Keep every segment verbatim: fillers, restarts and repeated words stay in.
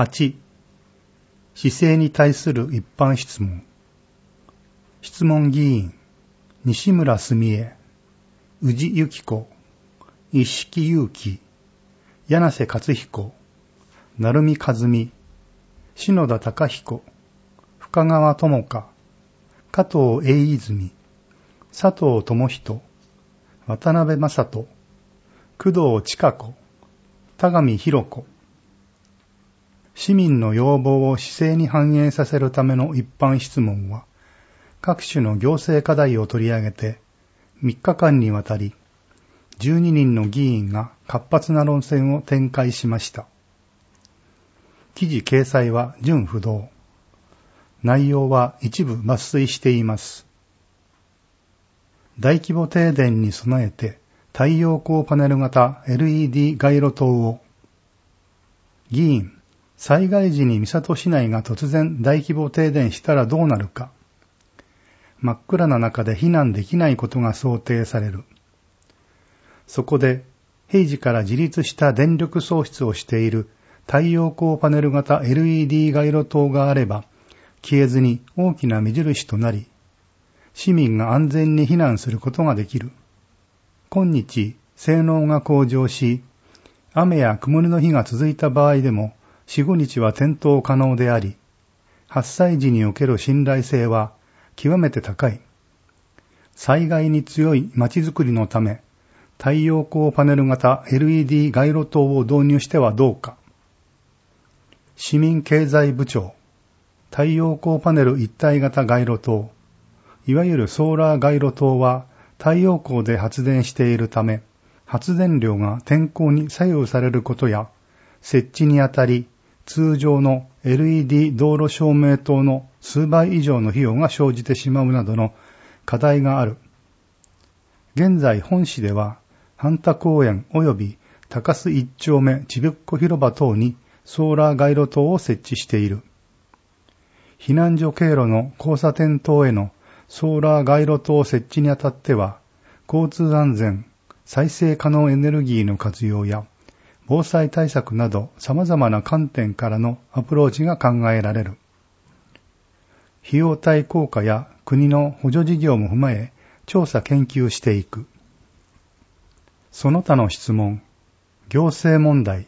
はち、市政に対する一般質問。質問議員、西村澄江、宇治由子、一色勇気、柳瀬克彦、成美和美、篠田貴彦、深川智香、加藤栄泉、佐藤智人、渡辺正人、工藤千佳子、田上博子。市民の要望を市政に反映させるための一般質問は、各種の行政課題を取り上げて、みっかかんにわたり、じゅうににんの議員が活発な論戦を展開しました。記事掲載は準不動。内容は一部抜粋しています。大規模停電に備えて太陽光パネル型 エルイーディー 街路灯を。議員、災害時に三郷市内が突然大規模停電したらどうなるか。真っ暗な中で避難できないことが想定される。そこで、平時から自立した電力創出をしている太陽光パネル型 エルイーディー 街路灯があれば、消えずに大きな目印となり、市民が安全に避難することができる。今日、性能が向上し、雨や曇りの日が続いた場合でも、よん、ごにちは点灯可能であり、発災時における信頼性は極めて高い。災害に強い街づくりのため、太陽光パネル型 エルイーディー 街路灯を導入してはどうか。市民経済部長、太陽光パネル一体型街路灯、いわゆるソーラー街路灯は太陽光で発電しているため、発電量が天候に左右されることや、設置にあたり通常の エルイーディー 道路照明灯の数倍以上の費用が生じてしまうなどの課題がある。現在本市では、半田公園及び高須一丁目ちびっこ広場等にソーラー街路灯を設置している。避難所経路の交差点等へのソーラー街路灯設置にあたっては、交通安全、再生可能エネルギーの活用や、防災対策など様々な観点からのアプローチが考えられる。費用対効果や国の補助事業も踏まえ、調査研究していく。その他の質問、行政問題。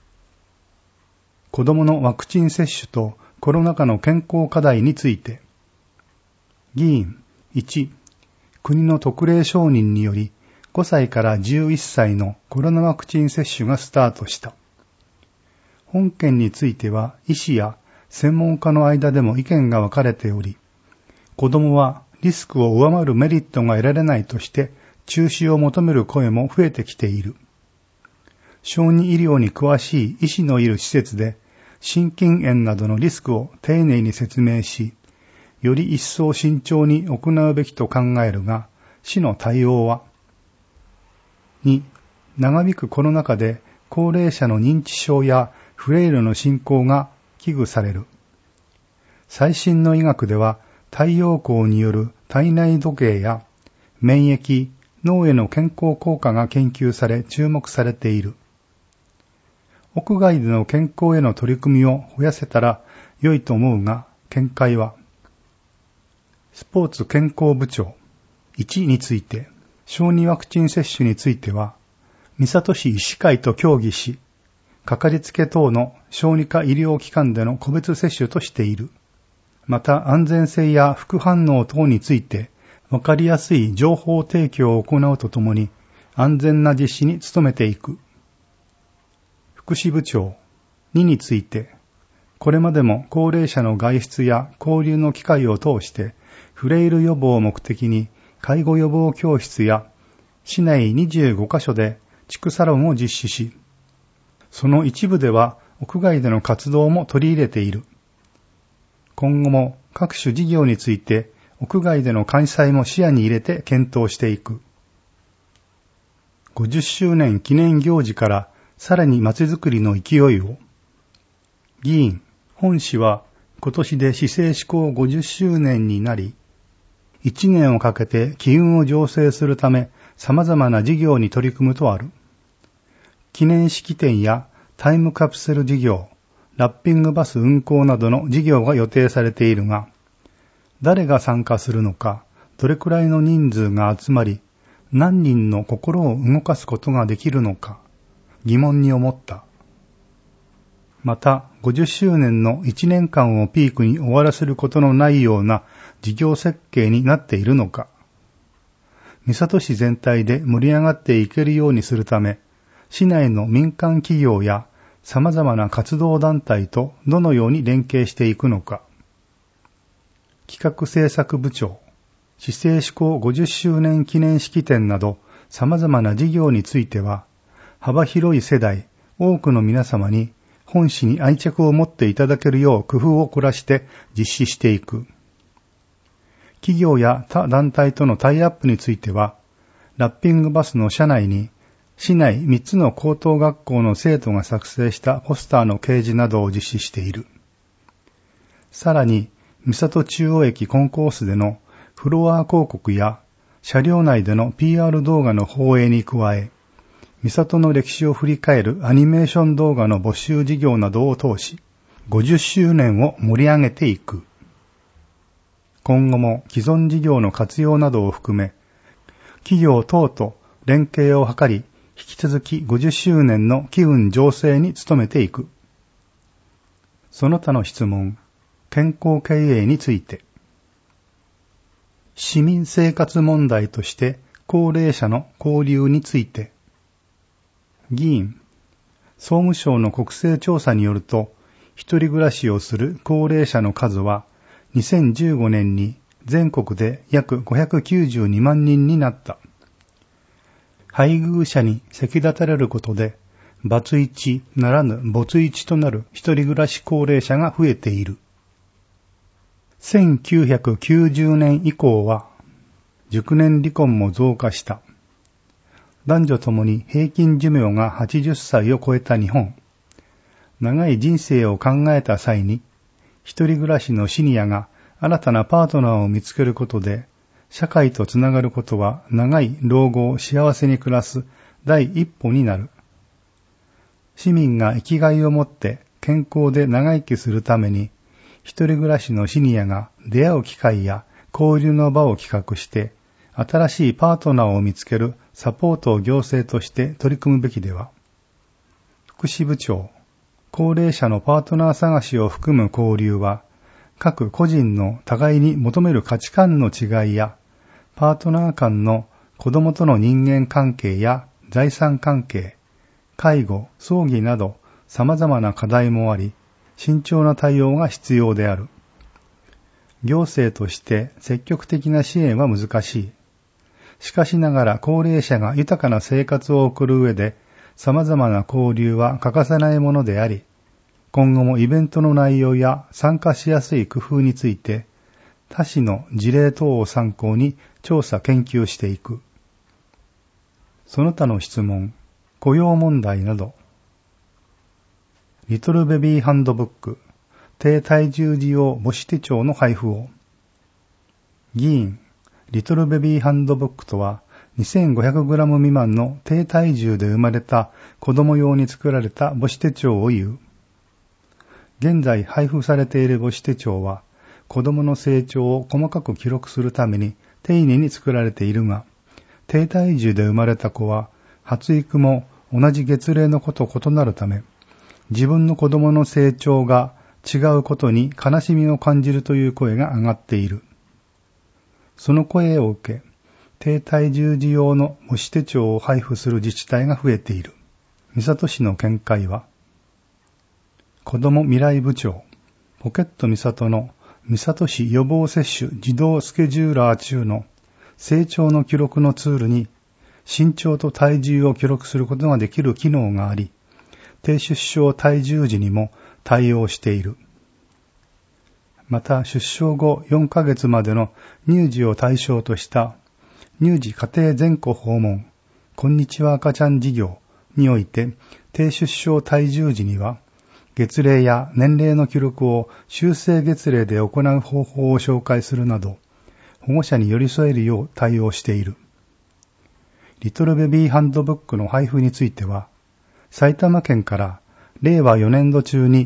子どものワクチン接種とコロナ禍の健康課題について。議員、いち、国の特例承認によりごさいからじゅういっさいのコロナワクチン接種がスタートした。本件については医師や専門家の間でも意見が分かれており、子どもはリスクを上回るメリットが得られないとして中止を求める声も増えてきている。小児医療に詳しい医師のいる施設で心筋炎などのリスクを丁寧に説明し、より一層慎重に行うべきと考えるが、市の対応は、に、長引くコロナ禍で高齢者の認知症やフレイルの進行が危惧される。最新の医学では太陽光による体内時計や免疫、脳への健康効果が研究され注目されている。屋外での健康への取り組みを増やせたら良いと思うが、見解は、スポーツ健康部長いちについて、小児ワクチン接種については、三郷市医師会と協議し、かかりつけ等の小児科医療機関での個別接種としている。また安全性や副反応等について、わかりやすい情報提供を行うとともに、安全な実施に努めていく。福祉部長にについて、これまでも高齢者の外出や交流の機会を通して、フレイル予防を目的に介護予防教室や市内にじゅうごかしょで地区サロンを実施し、その一部では屋外での活動も取り入れている。今後も各種事業について屋外での開催も視野に入れて検討していく。ごじゅっしゅうねん記念行事からさらに街づくりの勢いを。議員、本市は今年で市政施行ごじゅっしゅうねんになり、いちねんをかけて機運を醸成するため様々な事業に取り組むとある。記念式典やタイムカプセル事業、 ラッピングバス運行などの事業が予定されているが、誰が参加するのか、どれくらいの人数が集まり、何人の心を動かすことができるのか、疑問に思った。また、ごじゅっしゅうねんのいちねんかんをピークに終わらせることのないような事業設計になっているのか、三郷市全体で盛り上がっていけるようにするため、市内の民間企業や様々な活動団体とどのように連携していくのか。企画制作部長、市政施行ごじゅっしゅうねん記念式典など様々な事業については、幅広い世代、多くの皆様に本市に愛着を持っていただけるよう工夫を凝らして実施していく。企業や他団体とのタイアップについては、ラッピングバスの車内に市内みっつの高等学校の生徒が作成したポスターの掲示などを実施している。さらに、三郷中央駅コンコースでのフロア広告や車両内での ピーアール 動画の放映に加え、三郷の歴史を振り返るアニメーション動画の募集事業などを通し、ごじゅっしゅうねんを盛り上げていく。今後も既存事業の活用などを含め、企業等と連携を図り、引き続きごじゅっしゅうねんの機運醸成に努めていく。その他の質問、健康経営について。市民生活問題として高齢者の交流について。議員、総務省の国勢調査によると、一人暮らしをする高齢者の数は、にせんじゅうごねんに全国で約ごひゃくきゅうじゅうにまんにんになった。配偶者に先立たれることで、バツイチならぬ没一となる一人暮らし高齢者が増えている。せんきゅうひゃくきゅうじゅうねん以降は、熟年離婚も増加した。男女ともに平均寿命がはちじゅっさいを超えた日本。長い人生を考えた際に、一人暮らしのシニアが新たなパートナーを見つけることで、社会とつながることは長い老後を幸せに暮らす第一歩になる。市民が生きがいを持って健康で長生きするために、一人暮らしのシニアが出会う機会や交流の場を企画して、新しいパートナーを見つけるサポートを行政として取り組むべきでは。福祉部長、高齢者のパートナー探しを含む交流は、各個人の互いに求める価値観の違いや、パートナー間の子供との人間関係や財産関係、介護、葬儀など様々な課題もあり、慎重な対応が必要である。行政として積極的な支援は難しい。しかしながら高齢者が豊かな生活を送る上で、様々な交流は欠かせないものであり、今後もイベントの内容や参加しやすい工夫について、他市の事例等を参考に調査研究していく。その他の質問、雇用問題など。リトルベビーハンドブック、低体重児用母子手帳の配布を。議員、リトルベビーハンドブックとは、にせんごひゃくグラム 未満の低体重で生まれた子供用に作られた母子手帳を言う。現在配布されている母子手帳は、子供の成長を細かく記録するために丁寧に作られているが、低体重で生まれた子は、発育も同じ月齢の子と異なるため、自分の子供の成長が違うことに悲しみを感じるという声が上がっている。その声を受け、低体重児用の母子手帳を配布する自治体が増えている。三郷市の見解は、子ども未来部長、ポケット三郷の三郷市予防接種自動スケジューラー中の成長の記録のツールに身長と体重を記録することができる機能があり、低出生体重時にも対応している。また出生後よんかげつまでの乳児を対象とした乳児家庭全戸訪問、こんにちは赤ちゃん事業において、低出生体重時には、月齢や年齢の記録を修正月齢で行う方法を紹介するなど、保護者に寄り添えるよう対応している。リトルベビーハンドブックの配布については、埼玉県から令和よねんど中に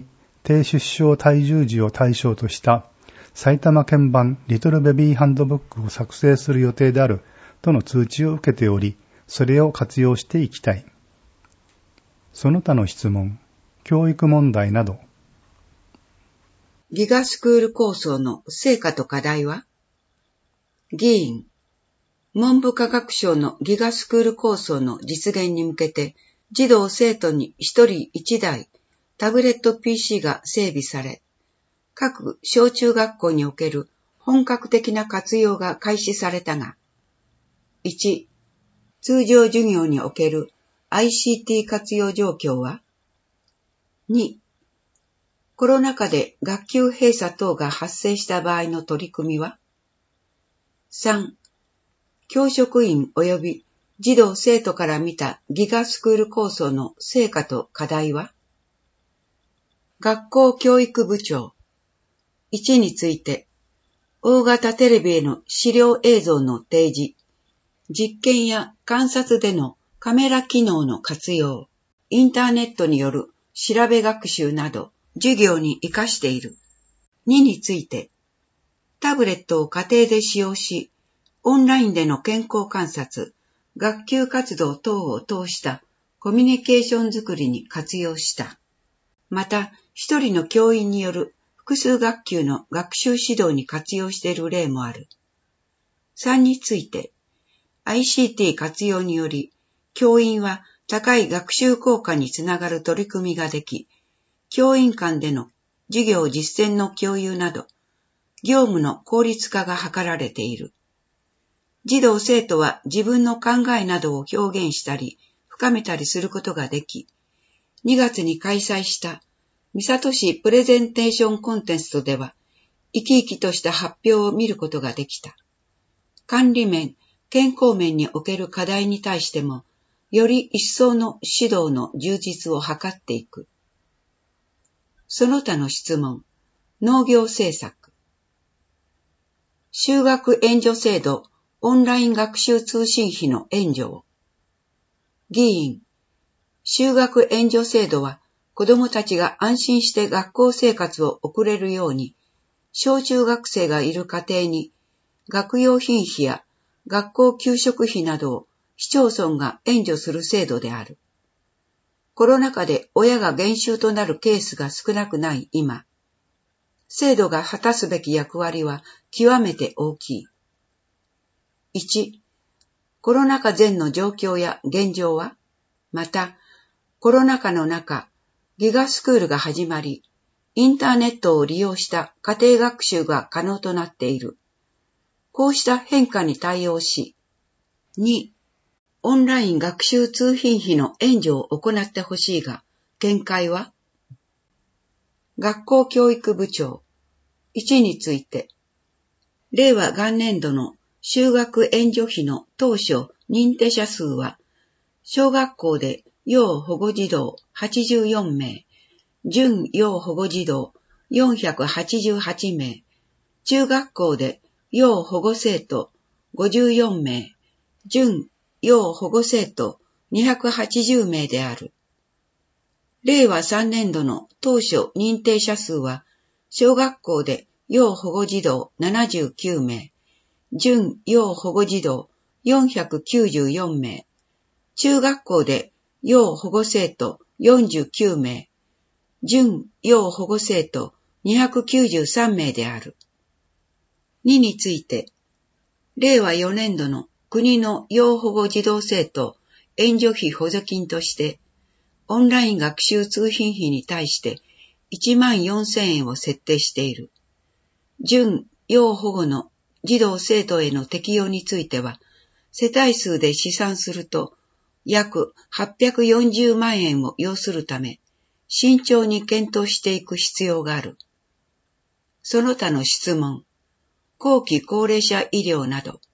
低出生体重児を対象とした埼玉県版リトルベビーハンドブックを作成する予定であるとの通知を受けており、それを活用していきたい。その他の質問、教育問題など。 ギガスクール構想の成果と課題は？議員、文部科学省のギガスクール構想の実現に向けて、児童生徒に一人一台タブレット ピーシー が整備され、各小中学校における本格的な活用が開始されたが、いち、通常授業における アイシーティー 活用状況は？に、コロナ禍で学級閉鎖等が発生した場合の取り組みは？さん、教職員及び児童生徒から見たギガスクール構想の成果と課題は？学校教育部長。いちについて、大型テレビへの資料映像の提示、実験や観察でのカメラ機能の活用、インターネットによる調べ学習など授業に活かしている。にについて、タブレットを家庭で使用し、オンラインでの健康観察、学級活動等を通したコミュニケーションづくりに活用した。また、一人の教員による複数学級の学習指導に活用している例もある。さんについて、アイシーティー 活用により、教員は高い学習効果につながる取り組みができ、教員間での授業実践の共有など、業務の効率化が図られている。児童生徒は自分の考えなどを表現したり、深めたりすることができ、にがつに開催した三郷市プレゼンテーションコンテストでは、生き生きとした発表を見ることができた。管理面、健康面における課題に対しても、より一層の指導の充実を図っていく。その他の質問、農業政策。就学援助制度、オンライン学習通信費の援助を。議員、就学援助制度は子どもたちが安心して学校生活を送れるように、小中学生がいる家庭に学用品費や学校給食費などを市町村が援助する制度である。コロナ禍で親が減収となるケースが少なくない今、制度が果たすべき役割は極めて大きい。いち、コロナ禍前の状況や現状は、また、コロナ禍の中、ギガスクールが始まり、インターネットを利用した家庭学習が可能となっている。こうした変化に対応し、に、オンライン学習通信費の援助を行ってほしいが、見解は？学校教育部長。いちについて、令和元年度の就学援助費の当初認定者数は、小学校で要保護児童はちじゅうよんめい、準要保護児童よんひゃくはちじゅうはちめい、中学校で要保護生徒ごじゅうよんめい、準要保護生徒にひゃくはちじゅうめいである。令和さんねん度の当初認定者数は、小学校で要保護児童ななじゅうきゅうめい、準要保護児童よんひゃくきゅうじゅうよんめい、中学校で要保護生徒よんじゅうきゅうめい、準要保護生徒にひゃくきゅうじゅうさんめいである。にについて、令和よねん度の国の要保護児童生徒援助費補助金として、オンライン学習通信費に対していちまんよんせんえんを設定している。準要保護の児童生徒への適用については、世帯数で試算すると約はっぴゃくよんじゅうまんえんを要するため、慎重に検討していく必要がある。その他の質問、後期高齢者医療など。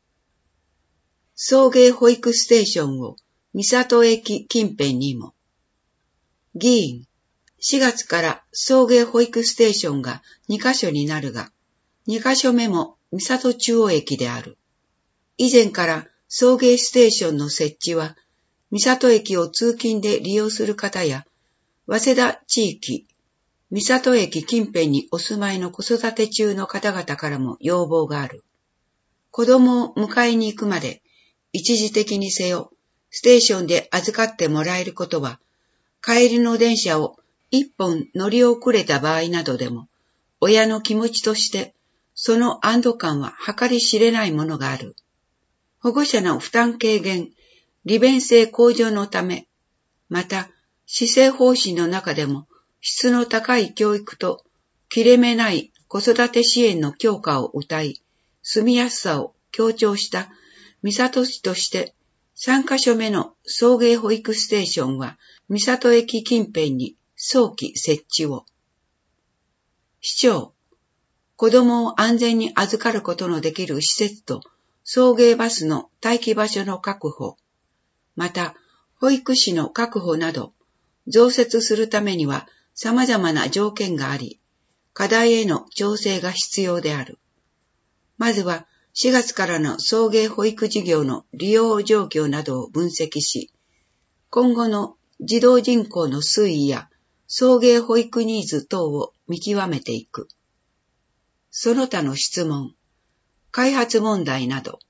送迎保育ステーションを三郷駅近辺にも。議員、しがつから送迎保育ステーションがにかしょになるが、にかしょめも三郷中央駅である。以前から送迎ステーションの設置は、三郷駅を通勤で利用する方や、早稲田地域、 三郷駅近辺にお住まいの子育て中の方々からも要望がある。子供を迎えに行くまで、一時的にせよ、ステーションで預かってもらえることは、帰りの電車を一本乗り遅れた場合などでも、親の気持ちとして、その安堵感は計り知れないものがある。保護者の負担軽減、利便性向上のため、また、施政方針の中でも、質の高い教育と切れ目ない子育て支援の強化を謳い、住みやすさを強調した三郷市としてさんカ所目の送迎保育ステーションは三郷駅近辺に早期設置を。市長、子供を安全に預かることのできる施設と送迎バスの待機場所の確保、また保育士の確保など増設するためには様々な条件があり、課題への調整が必要である。まずはしがつからの送迎保育事業の利用状況などを分析し、今後の児童人口の推移や送迎保育ニーズ等を見極めていく。その他の質問、開発問題など、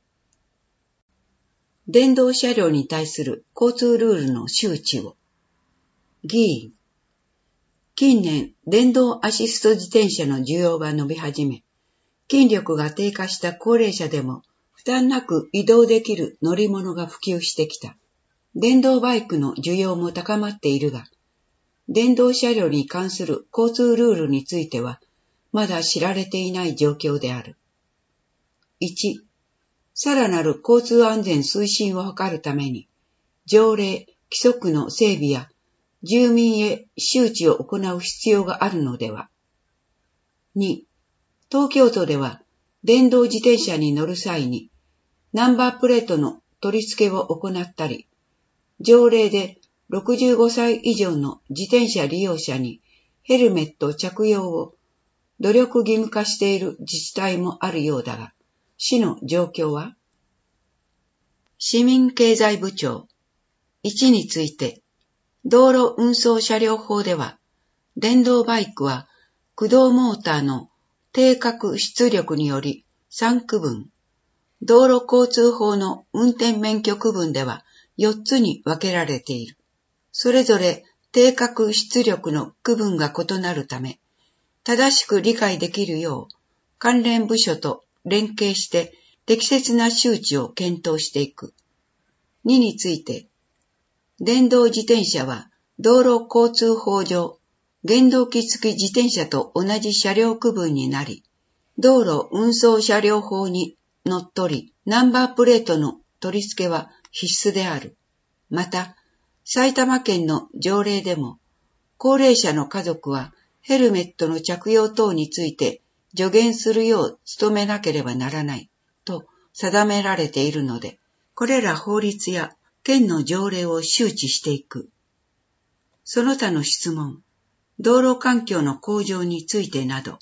電動車両に対する交通ルールの周知を。議員、近年、電動アシスト自転車の需要が伸び始め、筋力が低下した高齢者でも負担なく移動できる乗り物が普及してきた。電動バイクの需要も高まっているが、電動車両に関する交通ルールについては、まだ知られていない状況である。いち、さらなる交通安全推進を図るために、条例、規則の整備や住民へ周知を行う必要があるのでは。に、東京都では電動自転車に乗る際にナンバープレートの取り付けを行ったり、条例でろくじゅうごさい以上の自転車利用者にヘルメット着用を努力義務化している自治体もあるようだが、市の状況は？市民経済部長いちについて、道路運送車両法では、電動バイクは駆動モーターの定格出力によりさん区分、道路交通法の運転免許区分ではよっつに分けられている。それぞれ定格出力の区分が異なるため、正しく理解できるよう関連部署と連携して適切な周知を検討していく。にについて、電動自転車は道路交通法上、原動機付き自転車と同じ車両区分になり、道路運送車両法にのっとり、ナンバープレートの取り付けは必須である。また、埼玉県の条例でも、高齢者の家族はヘルメットの着用等について助言するよう努めなければならないと定められているので、これら法律や県の条例を周知していく。その他の質問、道路環境の向上についてなど、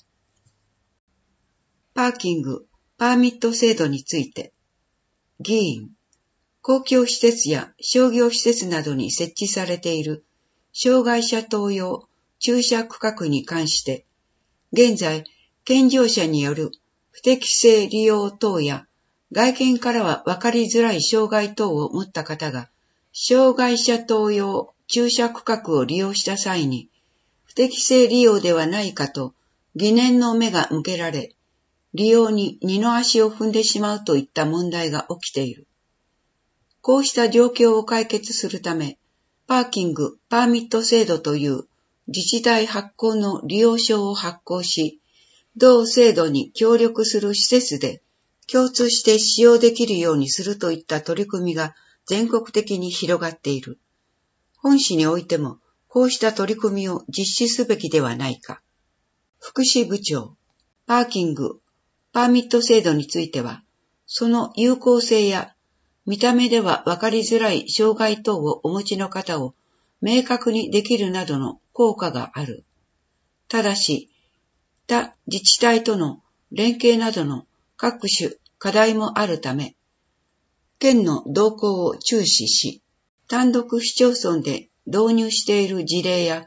パーキング、パーミット制度について、議員、公共施設や商業施設などに設置されている障害者等用駐車区画に関して、現在、健常者による不適正利用等や外見からは分かりづらい障害等を持った方が、障害者等用駐車区画を利用した際に、不適正利用ではないかと疑念の目が向けられ、利用に二の足を踏んでしまうといった問題が起きている。こうした状況を解決するため、パーキング・パーミット制度という自治体発行の利用証を発行し、同制度に協力する施設で共通して使用できるようにするといった取り組みが全国的に広がっている。本市においてもこうした取り組みを実施すべきではないか。福祉部長、パーキング・パーミット制度については、その有効性や見た目では分かりづらい障害等をお持ちの方を明確にできるなどの効果がある。ただし、他自治体との連携などの各種課題もあるため、県の動向を注視し、単独市町村で導入している事例や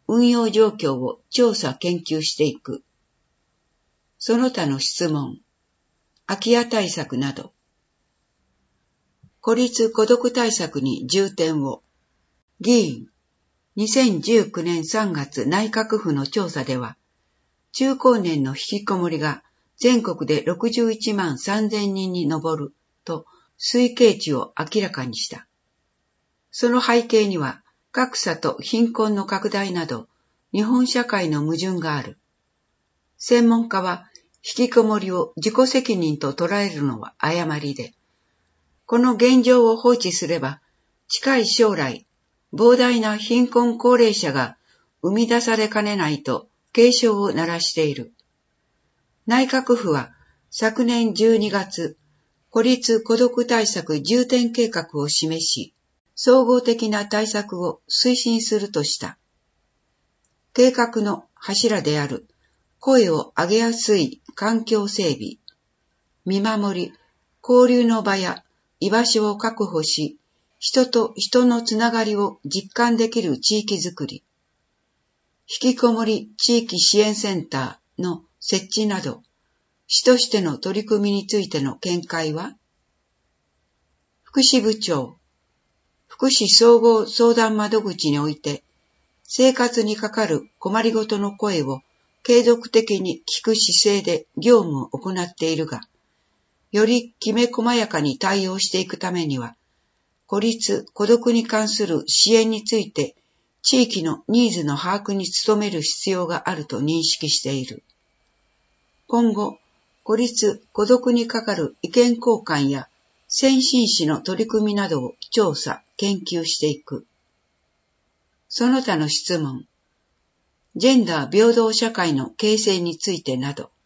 運用状況を調査研究していく。その他の質問、空き家対策など。孤立孤独対策に重点を。議員、にせんじゅうきゅうねんさんがつ内閣府の調査では、中高年の引きこもりが全国でろくじゅういちまんさんぜんにんに上ると推計値を明らかにした。その背景には格差と貧困の拡大など日本社会の矛盾がある。専門家は引きこもりを自己責任と捉えるのは誤りで、この現状を放置すれば近い将来膨大な貧困高齢者が生み出されかねないと警鐘を鳴らしている。内閣府は昨年じゅうにがつ、孤立孤独対策重点計画を示し、総合的な対策を推進するとした。計画の柱である声を上げやすい環境整備、見守り、交流の場や居場所を確保し、人と人のつながりを実感できる地域づくり、引きこもり地域支援センターの設置など、市としての取り組みについての見解は、福祉部長、福祉総合相談窓口において、生活にかかる困りごとの声を継続的に聞く姿勢で業務を行っているが、よりきめ細やかに対応していくためには、孤立・孤独に関する支援について地域のニーズの把握に努める必要があると認識している。今後、孤立・孤独にかかる意見交換や先進史の取り組みなどを調査・研究していく。その他の質問、ジェンダー平等社会の形成についてなど。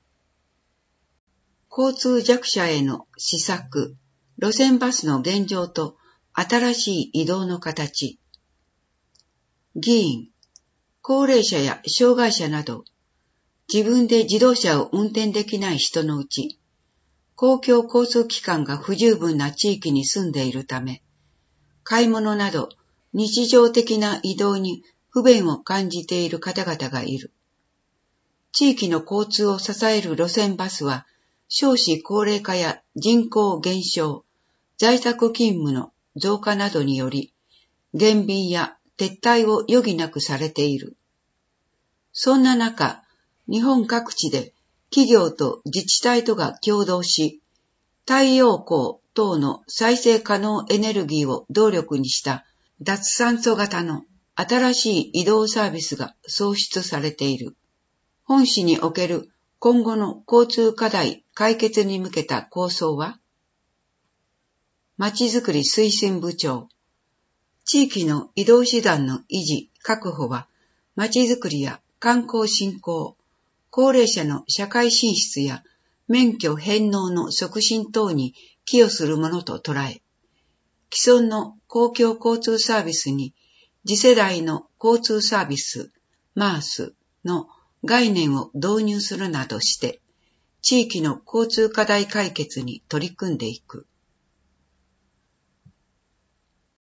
交通弱者への施策、路線バスの現状と新しい移動の形。議員、高齢者や障害者など、自分で自動車を運転できない人のうち、公共交通機関が不十分な地域に住んでいるため、買い物など日常的な移動に不便を感じている方々がいる。地域の交通を支える路線バスは、少子高齢化や人口減少、在宅勤務の増加などにより、減便や撤退を余儀なくされている。そんな中、日本各地で企業と自治体とが協働し、太陽光等の再生可能エネルギーを動力にした脱炭素型の新しい移動サービスが創出されている。本市における今後の交通課題解決に向けた構想は、まちづくり推進部長、地域の移動手段の維持・確保は、まちづくりや観光振興、高齢者の社会進出や免許返納の促進等に寄与するものと捉え、既存の公共交通サービスに次世代の交通サービス、マース の概念を導入するなどして、地域の交通課題解決に取り組んでいく。